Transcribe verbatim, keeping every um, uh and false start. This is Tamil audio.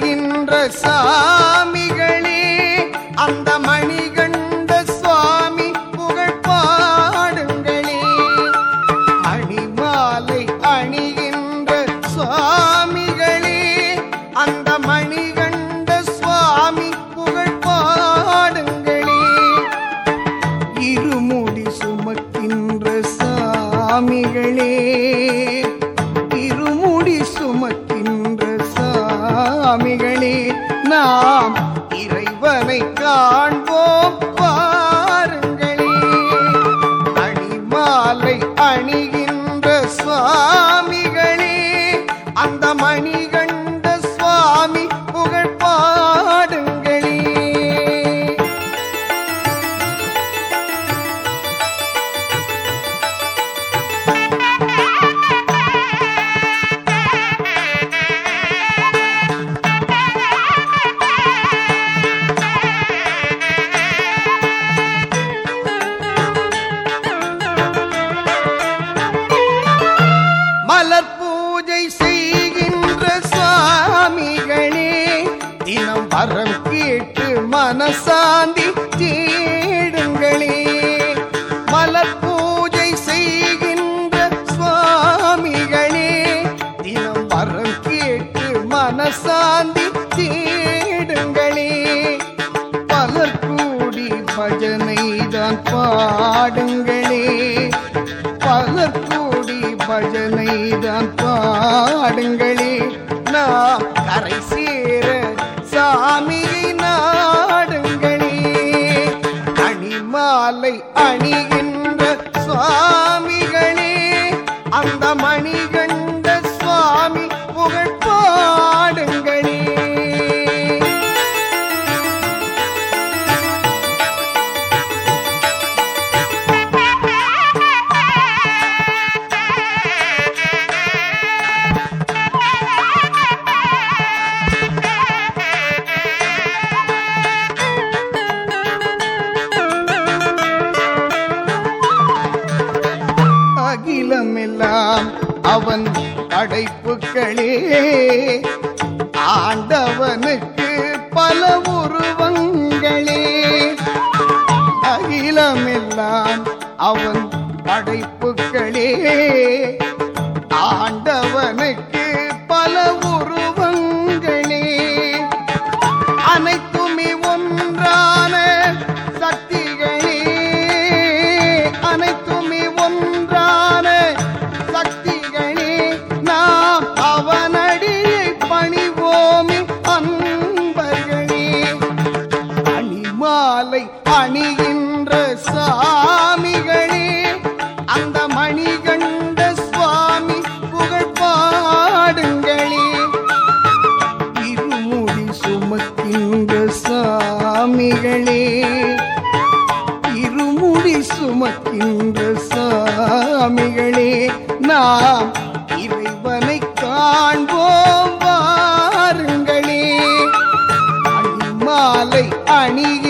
அணிகின்ற சாமிகளே அந்த மணிகண்ட சுவாமி புகழ் பாடுங்களே. மணிமாலை அணிகின்ற சுவாமிகளே அந்த மணிகண்ட சுவாமி புகழ் பாடுங்களே. இருமுடி சுமக்கின்ற சாமிகளே இருமுடி சுமக்கின்ற சாமிகளே நாம் இறைவனை காண்போம் பாருங்களே. அணிமாலை அணிகின்ற சுவாமிகளே அந்த மணிகண்ட சுவாமி புகழ் பாடுங்களே. மலர் பூஜை செய்கின்ற சுவாமிகளே தினம் வரம் கேட்டு மனசாந்தி தேடுங்களே. மலர் பூஜை செய்கின்ற சுவாமிகளே தினம் வரம் கேட்டு மனசாந்தி தேடுங்களே. பலர் கூடி பஜனை தான் பாடுங்களே. பலர் கூடி பஜனை தான் பாடுங்களே. நாம் கரை சேர சாமியை நாடுங்களே. அணிமாலை அணிகின்ற சுவாமிகளே அந்த மணிகண்ட சுவாமி புகழ் பாடுங்களே. அகிலமெல்லாம் அவன் படைப்புகளே ஆண்டவனுக்கு பல உருவங்களே. அகிலமெல்லாம் அவன் படைப்புகளே ஆண்டவனுக்கு பல உருவங்களே. அனைத்துமே ஒன்றான சக்திகளே அனைத்துமே ஒன்றான சக்திகளே. நாம் அவனடியை பணிவோமே அன்பர்களே. அணிமாலை அணிகின்ற சாமிகளே அந்த மணிகண்ட சுவாமி புகழ் பாடுங்களே. இருமுடி சுமக்கின்ற சாமிகளே இருமுடி சுமக்கின்ற சாமிகளே நாம் இறைவனை காண்போம் வாருங்களே. அணிமாலை அணிக